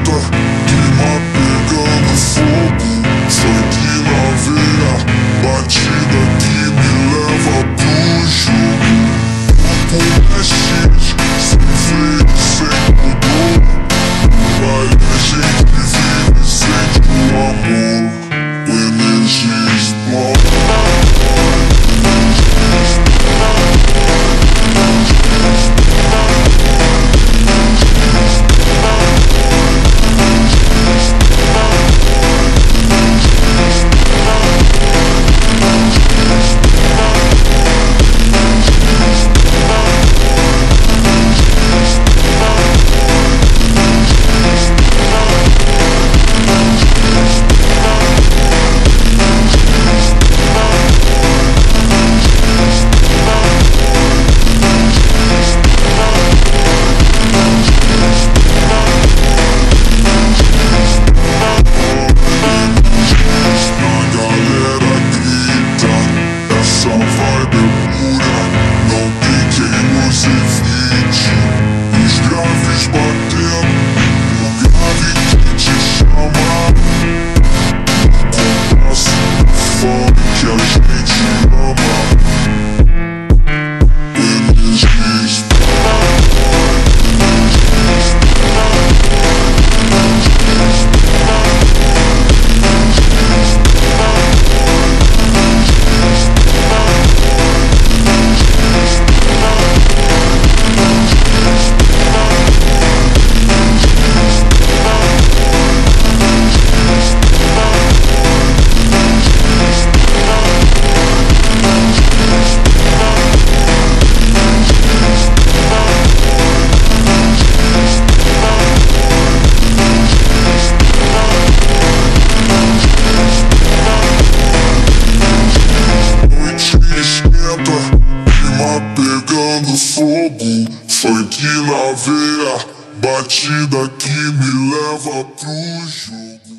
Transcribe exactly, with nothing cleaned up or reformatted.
esquenta, clima pegando fogo, sangue na veia, batida que me leva pro jogo. Corpo mexe, sem freio, sem pudor, no baile a gente vive e sente o amor. O energia explode. Pegando fogo, funk na veia, batida que me leva pro jogo.